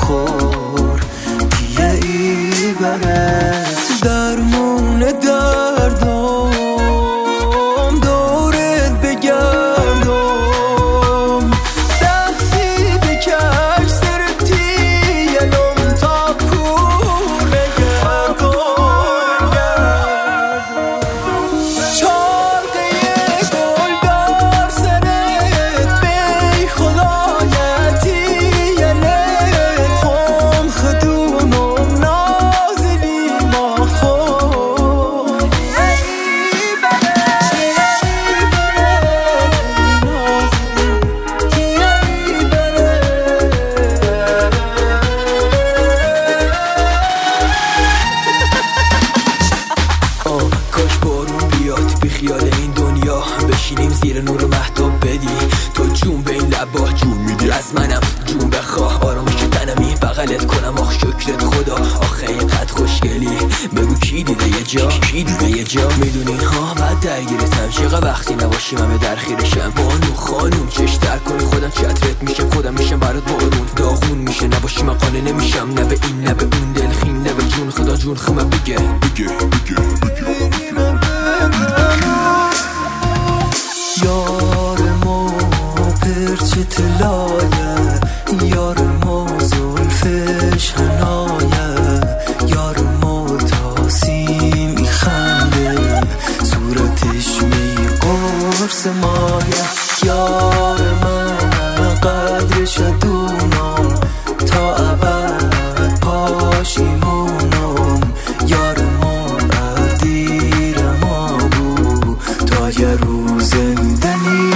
خور دیگه ای برت درمون دردم دورت بگردم دستی بکش سرتی یلم تا کوله گردم چارقه گل در سرت بی خدایتی یلت خم خدونم نازلی ما خور کاش بارون بیاد بی خیال این دنیا بشینیم زیر نور مهتاب بدی تو جون به این لبا جون میدی از منم جون بخواه آرامش تنمی بغلت کنم آخ شکرت خدا آخه اینقدر خوشگلی بگو کی دیده یه جا میدونی ها بعد درگیرتم چقدر وقتی نباشیم همه در خیرشم بانو خانوم چش در کنی خودم چترت میشم خودم میشم برات بارون داغون میشه نباشی من قانه نمیشم نه به این نه به اون دلخین نه به جون خدا جون خمه بگه یار ما پرچه طلایه یار ما زلفش حنایه یار ما تاسیم میخنده صورتش می قرص مایه یار من قدرش دونم تا ابد پاشیمونم یار ما دیر ما بود تا یه روز زندنی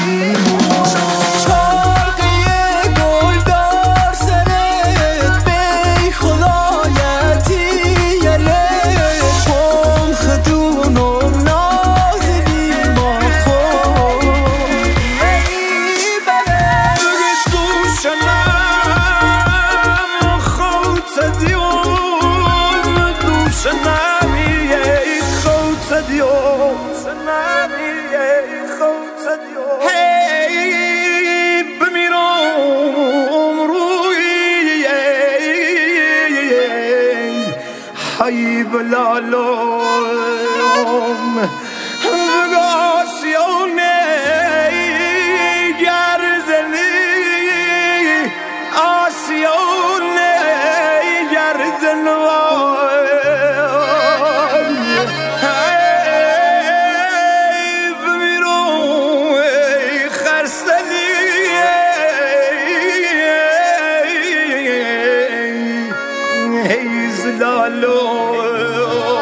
ای بلالم بگاسیونه گردنی آسیونه گردنوان ای بمیرم ای خرسلی ای زلالم